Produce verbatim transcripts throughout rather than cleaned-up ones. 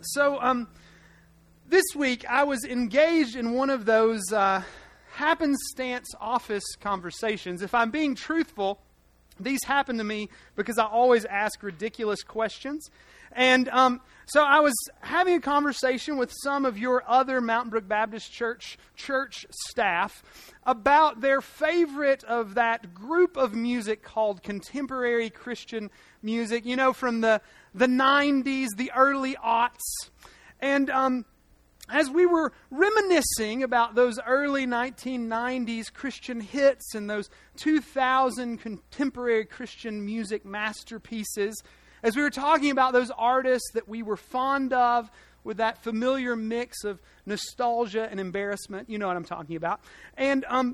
So, um, this week I was engaged in one of those uh, happenstance office conversations. If I'm being truthful, these happen to me because I always ask ridiculous questions. And um, so I was having a conversation with some of your other Mountain Brook Baptist Church church staff about their favorite of that group of music called contemporary Christian music, you know, from the, the nineties, the early aughts. And um, as we were reminiscing about those early nineteen nineties Christian hits and those two thousand contemporary Christian music masterpieces, as we were talking about those artists that we were fond of with that familiar mix of nostalgia and embarrassment, you know what I'm talking about. And um,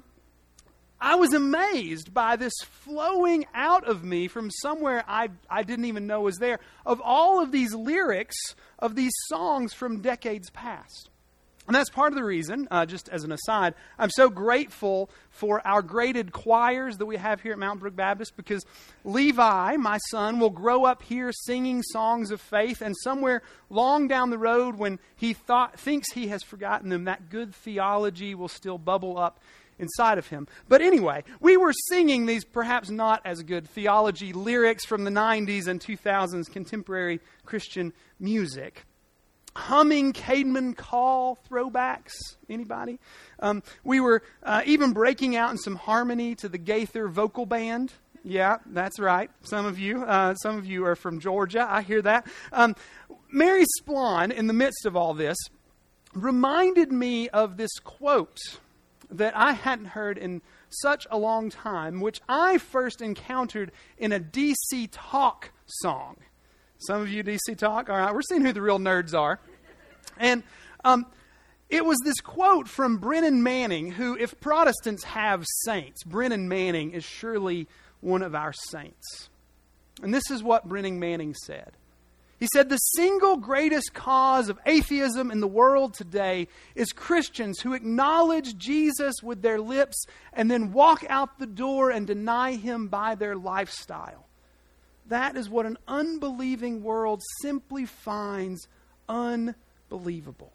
I was amazed by this flowing out of me from somewhere I, I didn't even know was there, of all of these lyrics of these songs from decades past. And that's part of the reason, uh, just as an aside, I'm so grateful for our graded choirs that we have here at Mountain Brook Baptist, because Levi, my son, will grow up here singing songs of faith, and somewhere long down the road when he thought thinks he has forgotten them, that good theology will still bubble up inside of him. But anyway, we were singing these perhaps not as good theology lyrics from the nineties and two thousands contemporary Christian music. Humming Caedmon Call throwbacks. Anybody? Um, we were uh, even breaking out in some harmony to the Gaither Vocal Band. Yeah, that's right. Some of you, uh, some of you are from Georgia. I hear that. Um, Mary Splon, in the midst of all this, reminded me of this quote that I hadn't heard in such a long time, which I first encountered in a D C Talk song. Some of you D C Talk? All right, we're seeing who the real nerds are. And um, it was this quote from Brennan Manning, who, if Protestants have saints, Brennan Manning is surely one of our saints. And this is what Brennan Manning said. He said, "The single greatest cause of atheism in the world today is Christians who acknowledge Jesus with their lips and then walk out the door and deny Him by their lifestyle. That is what an unbelieving world simply finds unbelievable."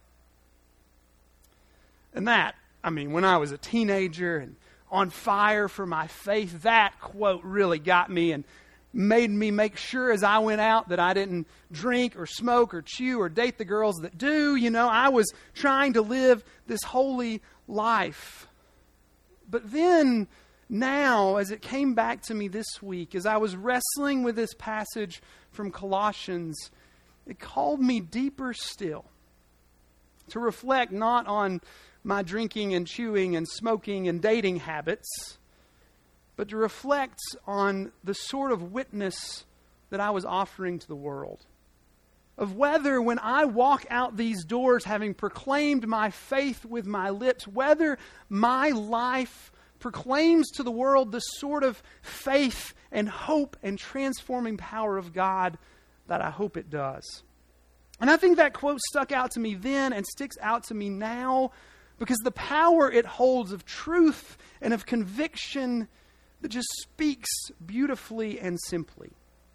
And that, I mean, when I was a teenager and on fire for my faith, that quote really got me and made me make sure as I went out that I didn't drink or smoke or chew or date the girls that do. You know, I was trying to live this holy life. But then, now, as it came back to me this week, as I was wrestling with this passage from Colossians, it called me deeper still to reflect not on my drinking and chewing and smoking and dating habits, but to reflect on the sort of witness that I was offering to the world. Of whether when I walk out these doors having proclaimed my faith with my lips, whether my life proclaims to the world the sort of faith and hope and transforming power of God that I hope it does. And I think that quote stuck out to me then and sticks out to me now because the power it holds of truth and of conviction that just speaks beautifully and simply.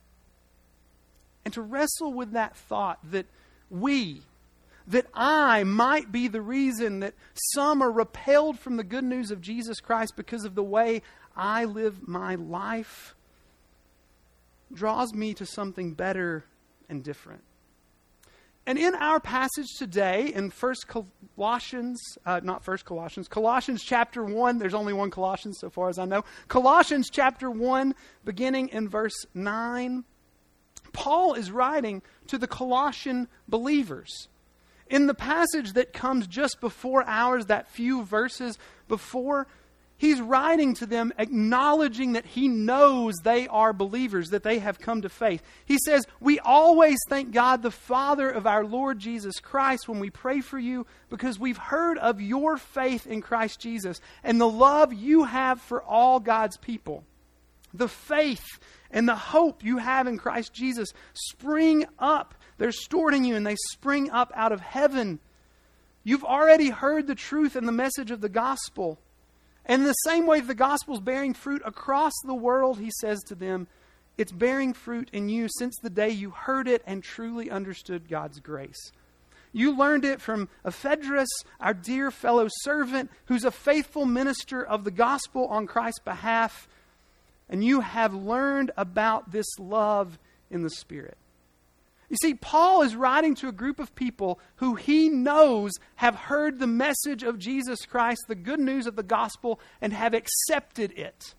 And to wrestle with that thought that we, that I might be the reason that some are repelled from the good news of Jesus Christ because of the way I live my life, draws me to something better and different. And in our passage today, in First Colossians, uh, not First Colossians, Colossians chapter one, there's only one Colossians so far as I know. Colossians chapter one, beginning in verse nine, Paul is writing to the Colossian believers. In the passage that comes just before ours, that few verses before, he's writing to them acknowledging that he knows they are believers, that they have come to faith. He says, "We always thank God the Father of our Lord Jesus Christ when we pray for you because we've heard of your faith in Christ Jesus and the love you have for all God's people. The faith and the hope you have in Christ Jesus spring up. They're stored in you and they spring up out of heaven. You've already heard the truth and the message of the gospel. And in the same way the gospel is bearing fruit across the world," he says to them, It's bearing fruit in you since the day you heard it and truly understood God's grace. You learned it from Ephedrus, our dear fellow servant, who's a faithful minister of the gospel on Christ's behalf. And you have learned about this love in the Spirit. You see, Paul is writing to a group of people who he knows have heard the message of Jesus Christ, the good news of the gospel, and have accepted it.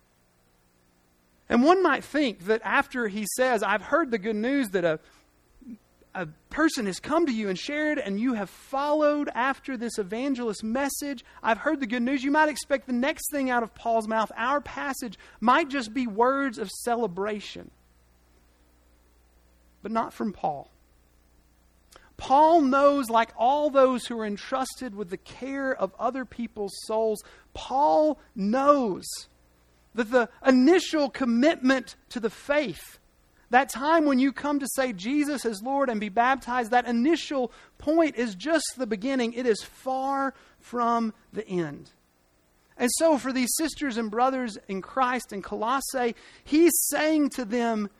And one might think that after he says, I've heard the good news that a, a person has come to you and shared, and you have followed after this evangelist message, I've heard the good news, you might expect the next thing out of Paul's mouth, our passage, might just be words of celebration. But not from Paul. Paul knows, like all those who are entrusted with the care of other people's souls, Paul knows that the initial commitment to the faith, that time when you come to say Jesus is Lord and be baptized, that initial point is just the beginning. It is far from the end. And so for these sisters and brothers in Christ in Colossae, he's saying to them,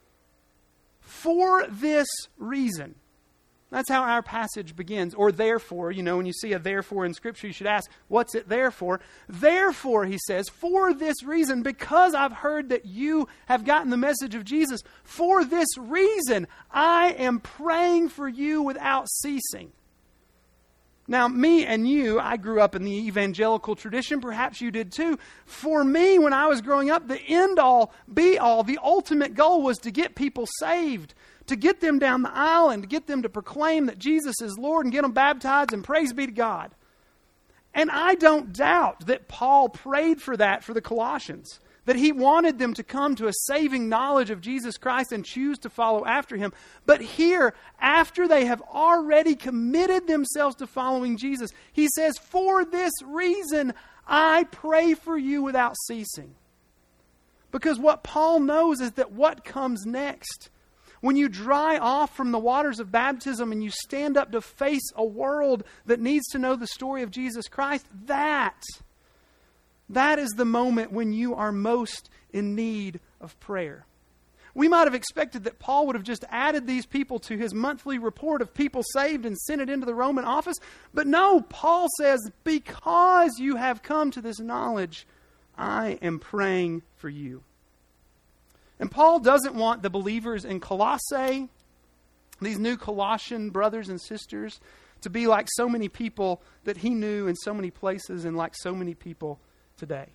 for this reason. That's how our passage begins. Or therefore, you know, when you see a therefore in Scripture, you should ask, what's it there for? Therefore, he says, for this reason, because I've heard that you have gotten the message of Jesus, for this reason, I am praying for you without ceasing. Now, me and you, I grew up in the evangelical tradition. Perhaps you did too. For me, when I was growing up, the end all, be all, the ultimate goal was to get people saved, to get them down the aisle and to get them to proclaim that Jesus is Lord and get them baptized and praise be to God. And I don't doubt that Paul prayed for that for the Colossians, that he wanted them to come to a saving knowledge of Jesus Christ and choose to follow after him. But here, after they have already committed themselves to following Jesus, he says, for this reason, I pray for you without ceasing. Because what Paul knows is that what comes next, when you dry off from the waters of baptism and you stand up to face a world that needs to know the story of Jesus Christ, that That is the moment when you are most in need of prayer. We might have expected that Paul would have just added these people to his monthly report of people saved and sent it into the Roman office. But no, Paul says, because you have come to this knowledge, I am praying for you. And Paul doesn't want the believers in Colossae, these new Colossian brothers and sisters, to be like so many people that he knew in so many places and like so many people today.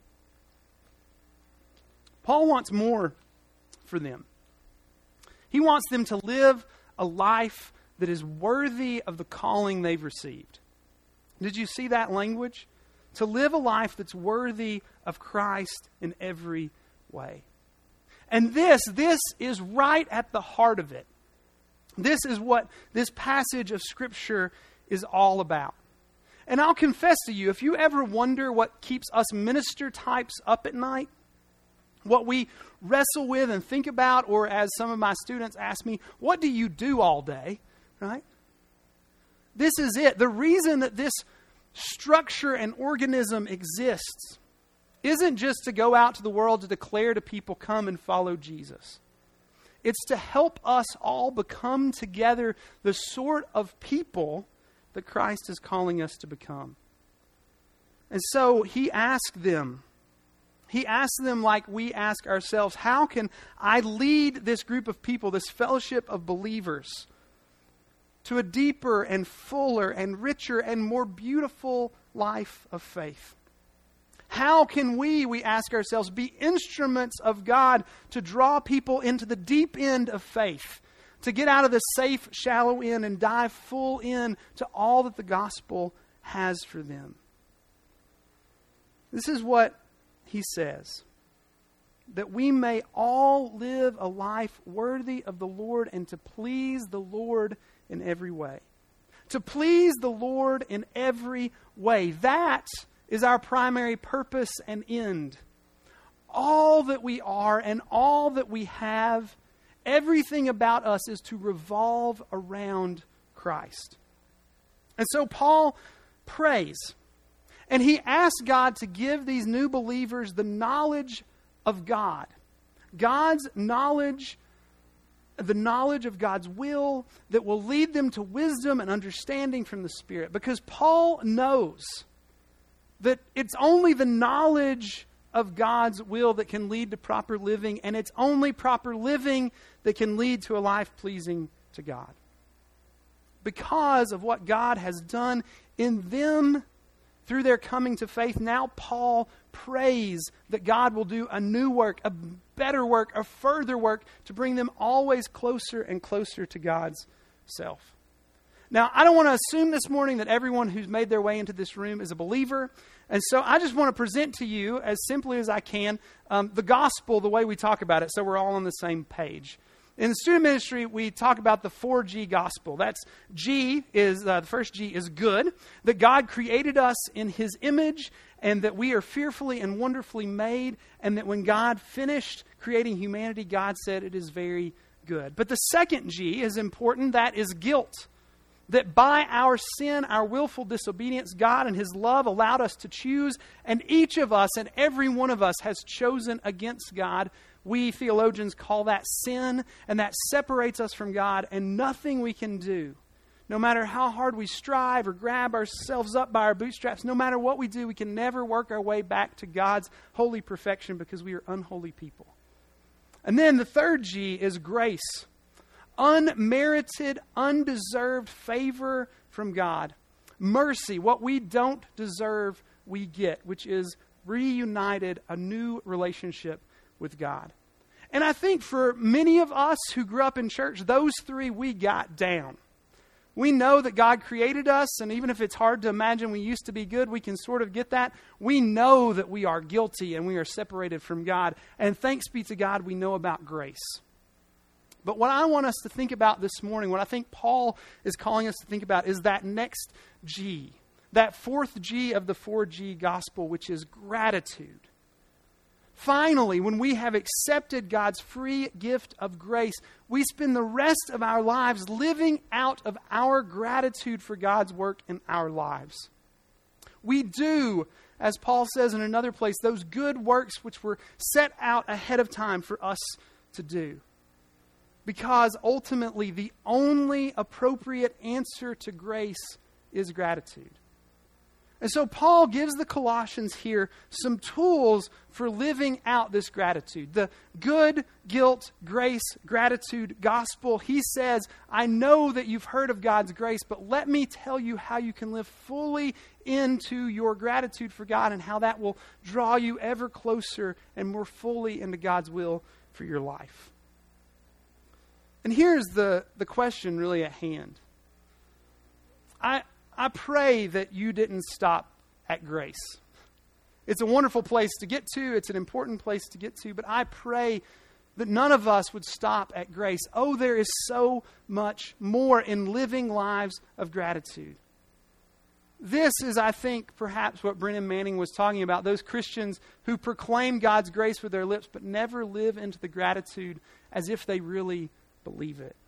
Paul wants more for them. He wants them to live a life that is worthy of the calling they've received. Did you see that language? To live a life that's worthy of Christ in every way. And this, this is right at the heart of it. This is what this passage of Scripture is all about. And I'll confess to you, if you ever wonder what keeps us minister types up at night, what we wrestle with and think about, or as some of my students ask me, what do you do all day? Right? This is it. The reason that this structure and organism exists isn't just to go out to the world to declare to people, come and follow Jesus. It's to help us all become together the sort of people that Christ is calling us to become. And so he asked them, he asked them like we ask ourselves, how can I lead this group of people, this fellowship of believers, to a deeper and fuller and richer and more beautiful life of faith? How can we, we ask ourselves, be instruments of God to draw people into the deep end of faith, to get out of the safe, shallow end and dive full in to all that the gospel has for them? This is what he says, that we may all live a life worthy of the Lord and to please the Lord in every way. To please the Lord in every way. That is our primary purpose and end. All that we are and all that we have, everything about us is to revolve around Christ. And so Paul prays, and he asks God to give these new believers the knowledge of God. God's knowledge, the knowledge of God's will that will lead them to wisdom and understanding from the Spirit. Because Paul knows that it's only the knowledge of God's will that can lead to proper living, and it's only proper living that can lead to a life pleasing to God. Because of what God has done in them through their coming to faith, now Paul prays that God will do a new work, a better work, a further work to bring them always closer and closer to God's self. Now, I don't want to assume this morning that everyone who's made their way into this room is a believer. And so I just want to present to you, as simply as I can, um, the gospel, the way we talk about it, so we're all on the same page. In the student ministry, we talk about the four G gospel. That's G is, uh, the first G is good, that God created us in His image, and that we are fearfully and wonderfully made, and that when God finished creating humanity, God said it is very good. But the second G is important, that is guilt. That by our sin, our willful disobedience, God in His love allowed us to choose, and each of us and every one of us has chosen against God. We theologians call that sin, and that separates us from God, and nothing we can do, no matter how hard we strive or grab ourselves up by our bootstraps, no matter what we do, we can never work our way back to God's holy perfection because we are unholy people. And then the third G is grace. Unmerited, undeserved favor from God. Mercy, what we don't deserve, we get, which is reunited, a new relationship with God. And I think for many of us who grew up in church, those three we got down. We know that God created us, and even if it's hard to imagine we used to be good, we can sort of get that. We know that we are guilty and we are separated from God. And thanks be to God, we know about grace. But what I want us to think about this morning, what I think Paul is calling us to think about, is that next G, that fourth G of the four G gospel, which is gratitude. Finally, when we have accepted God's free gift of grace, we spend the rest of our lives living out of our gratitude for God's work in our lives. We do, as Paul says in another place, those good works which were set out ahead of time for us to do. Because ultimately, the only appropriate answer to grace is gratitude. And so Paul gives the Colossians here some tools for living out this gratitude. The good, guilt, grace, gratitude gospel. He says, I know that you've heard of God's grace, but let me tell you how you can live fully into your gratitude for God and how that will draw you ever closer and more fully into God's will for your life. And here's the, the question really at hand. I... I pray that you didn't stop at grace. It's a wonderful place to get to. It's an important place to get to. But I pray that none of us would stop at grace. Oh, there is so much more in living lives of gratitude. This is, I think, perhaps what Brennan Manning was talking about. Those Christians who proclaim God's grace with their lips but never live into the gratitude as if they really believe it.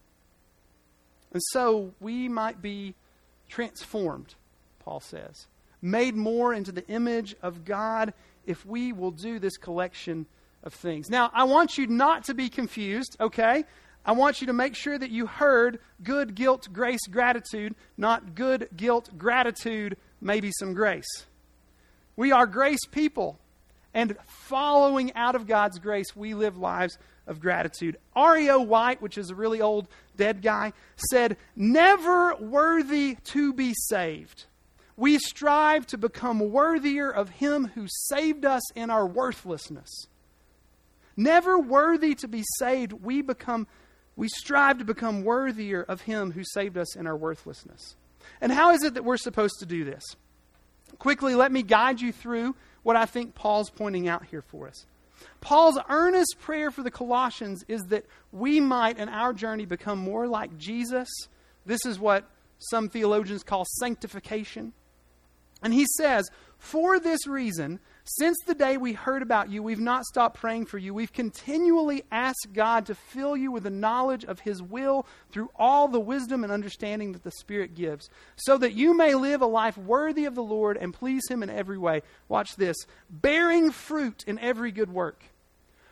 And so we might be transformed, Paul says, made more into the image of God if we will do this collection of things. Now, I want you not to be confused, okay? I want you to make sure that you heard good, guilt, grace, gratitude, not good, guilt, gratitude, maybe some grace. We are grace people, and following out of God's grace, we live lives of gratitude. R E O White, which is a really old dead guy, said, never worthy to be saved. We strive to become worthier of Him who saved us in our worthlessness. Never worthy to be saved, we become, we strive to become worthier of Him who saved us in our worthlessness. And how is it that we're supposed to do this? Quickly, let me guide you through what I think Paul's pointing out here for us. Paul's earnest prayer for the Colossians is that we might, in our journey, become more like Jesus. This is what some theologians call sanctification. And he says, for this reason, since the day we heard about you, we've not stopped praying for you. We've continually asked God to fill you with the knowledge of His will through all the wisdom and understanding that the Spirit gives, so that you may live a life worthy of the Lord and please Him in every way. Watch this. Bearing fruit in every good work,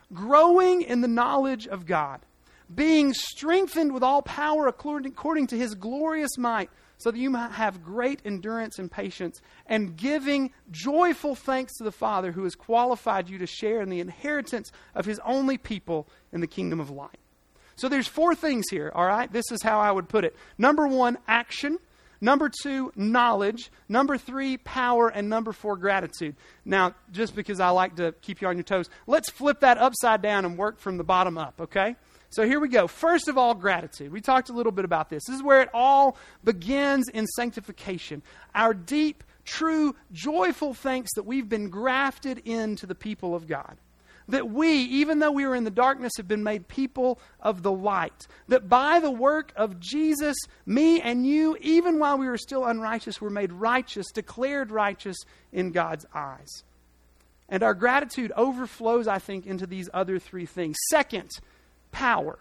growing in the knowledge of God, being strengthened with all power according to his glorious might, so that you might have great endurance and patience, and giving joyful thanks to the Father who has qualified you to share in the inheritance of his only people in the kingdom of light. So there's four things here, all right? This is how I would put it. Number one, action. Number two, knowledge. Number three, power. And number four, gratitude. Now, just because I like to keep you on your toes, let's flip that upside down and work from the bottom up, okay? So here we go. First of all, gratitude. We talked a little bit about this. This is where it all begins in sanctification. Our deep, true, joyful thanks that we've been grafted into the people of God. That we, even though we were in the darkness, have been made people of the light. That by the work of Jesus, me and you, even while we were still unrighteous, were made righteous, declared righteous in God's eyes. And our gratitude overflows, I think, into these other three things. Second, power.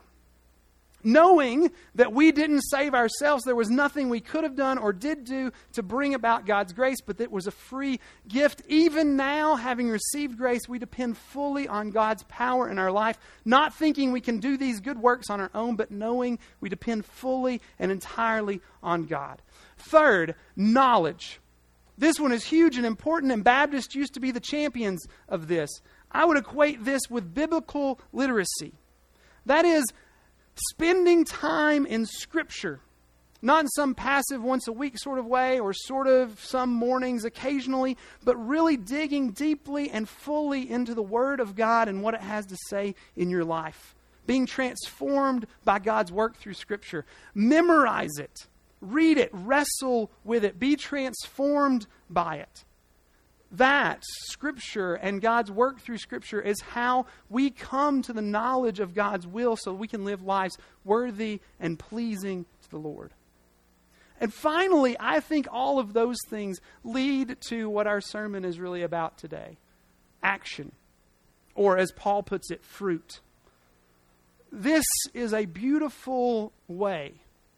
Knowing that we didn't save ourselves, there was nothing we could have done or did do to bring about God's grace, but that was a free gift. Even now, having received grace, we depend fully on God's power in our life, not thinking we can do these good works on our own, but knowing we depend fully and entirely on God. Third, knowledge. This one is huge and important, and Baptists used to be the champions of this. I would equate this with biblical literacy. That is, spending time in Scripture, not in some passive once a week sort of way or sort of some mornings occasionally, but really digging deeply and fully into the Word of God and what it has to say in your life. Being transformed by God's work through Scripture. Memorize it. Read it. Wrestle with it. Be transformed by it. That, Scripture and God's work through Scripture, is how we come to the knowledge of God's will so we can live lives worthy and pleasing to the Lord. And finally, I think all of those things lead to what our sermon is really about today. Action. Or as Paul puts it, fruit. This is a beautiful way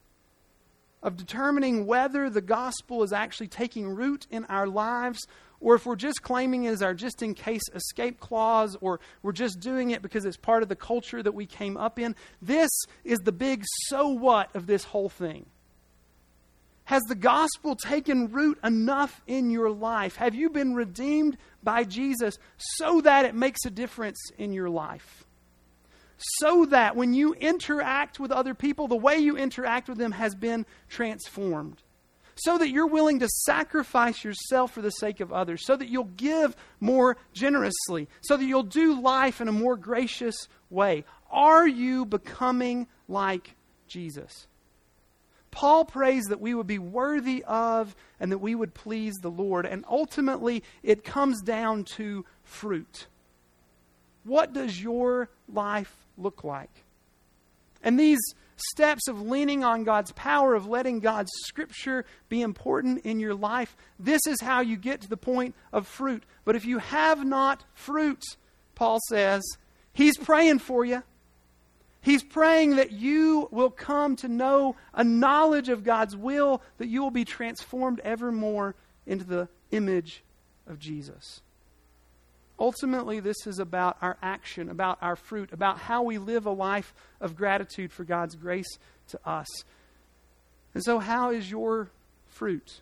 of determining whether the gospel is actually taking root in our lives, or if we're just claiming it as our just-in-case escape clause, or we're just doing it because it's part of the culture that we came up in. This is the big so what of this whole thing. Has the gospel taken root enough in your life? Have you been redeemed by Jesus so that it makes a difference in your life? So that when you interact with other people, the way you interact with them has been transformed. So that you're willing to sacrifice yourself for the sake of others. So that you'll give more generously. So that you'll do life in a more gracious way. Are you becoming like Jesus? Paul prays that we would be worthy of and that we would please the Lord. And ultimately, it comes down to fruit. What does your life look like? And these steps of leaning on God's power, of letting God's Scripture be important in your life, this is how you get to the point of fruit. But if you have not fruit, Paul says, he's praying for you. He's praying that you will come to know a knowledge of God's will, that you will be transformed ever more into the image of Jesus. Ultimately, this is about our action, about our fruit, about how we live a life of gratitude for God's grace to us. And so, how is your fruit?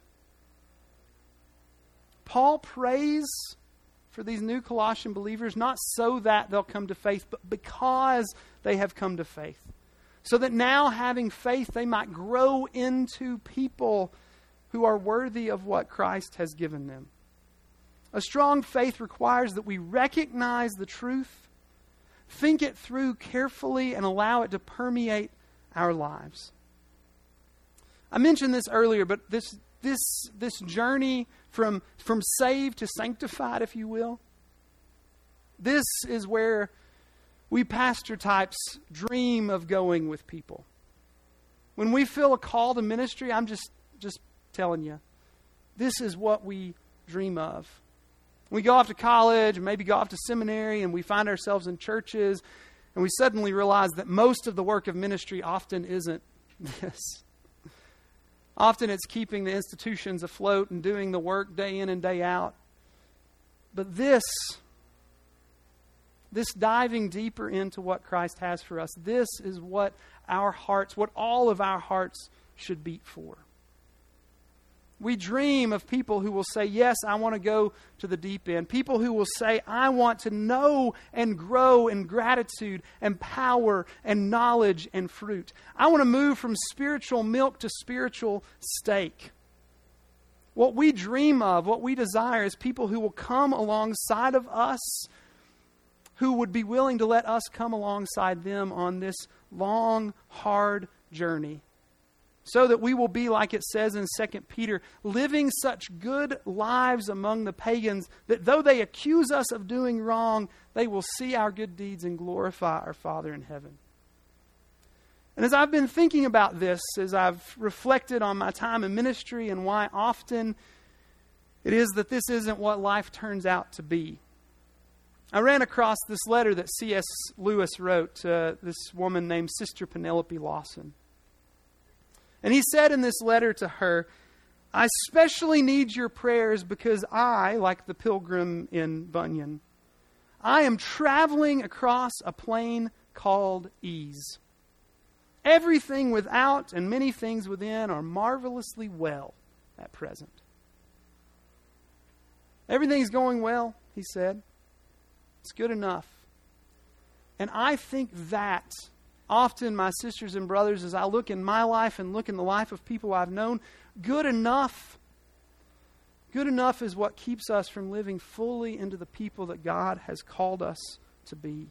Paul prays for these new Colossian believers, not so that they'll come to faith, but because they have come to faith. So that now, having faith, they might grow into people who are worthy of what Christ has given them. A strong faith requires that we recognize the truth, think it through carefully, and allow it to permeate our lives. I mentioned this earlier, but this this this journey from, from saved to sanctified, if you will, this is where we pastor types dream of going with people. When we feel a call to ministry, I'm just, just telling you, this is what we dream of. We go off to college, and maybe go off to seminary, and we find ourselves in churches, and we suddenly realize that most of the work of ministry often isn't this. Often it's keeping the institutions afloat and doing the work day in and day out. But this, this diving deeper into what Christ has for us, this is what our hearts, what all of our hearts should beat for. We dream of people who will say, yes, I want to go to the deep end. People who will say, I want to know and grow in gratitude and power and knowledge and fruit. I want to move from spiritual milk to spiritual steak. What we dream of, what we desire is people who will come alongside of us, who would be willing to let us come alongside them on this long, hard journey. So that we will be, like it says in Second Peter, living such good lives among the pagans that though they accuse us of doing wrong, they will see our good deeds and glorify our Father in heaven. And as I've been thinking about this, as I've reflected on my time in ministry and why often it is that this isn't what life turns out to be, I ran across this letter that C S Lewis wrote to this woman named Sister Penelope Lawson. And he said in this letter to her, I especially need your prayers because I, like the pilgrim in Bunyan, I am traveling across a plain called ease. Everything without and many things within are marvelously well at present. Everything's going well, he said. It's good enough. And I think that often, my sisters and brothers, as I look in my life and look in the life of people I've known, good enough, good enough is what keeps us from living fully into the people that God has called us to be.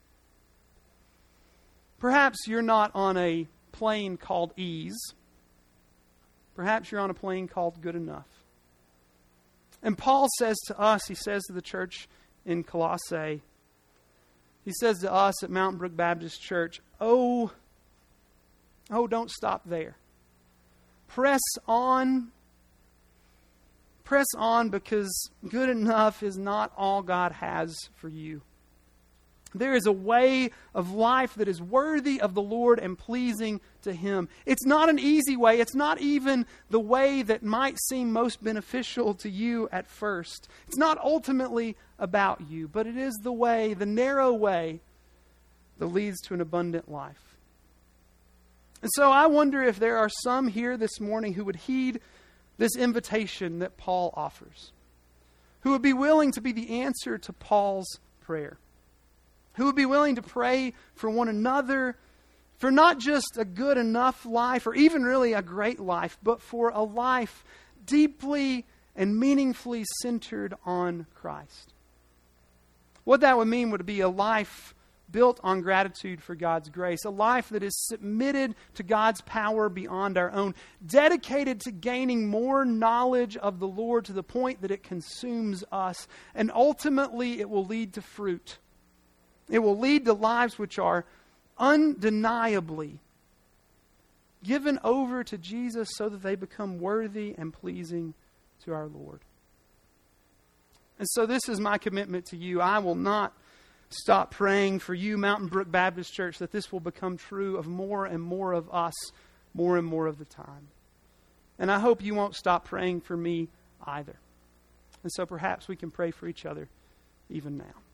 Perhaps you're not on a plane called ease. Perhaps you're on a plane called good enough. And Paul says to us, he says to the church in Colossae, he says to us at Mountain Brook Baptist Church, oh, oh, don't stop there. Press on. Press on because good enough is not all God has for you. There is a way of life that is worthy of the Lord and pleasing to Him. It's not an easy way. It's not even the way that might seem most beneficial to you at first. It's not ultimately about you, but it is the way, the narrow way that leads to an abundant life. And so I wonder if there are some here this morning who would heed this invitation that Paul offers, who would be willing to be the answer to Paul's prayer, who would be willing to pray for one another, for not just a good enough life or even really a great life, but for a life deeply and meaningfully centered on Christ. What that would mean would be a life built on gratitude for God's grace, a life that is submitted to God's power beyond our own, dedicated to gaining more knowledge of the Lord to the point that it consumes us, and ultimately it will lead to fruit. It will lead to lives which are undeniably given over to Jesus so that they become worthy and pleasing to our Lord. And so this is my commitment to you. I will not stop praying for you, Mountain Brook Baptist Church, that this will become true of more and more of us, more and more of the time. And I hope you won't stop praying for me either. And so perhaps we can pray for each other even now.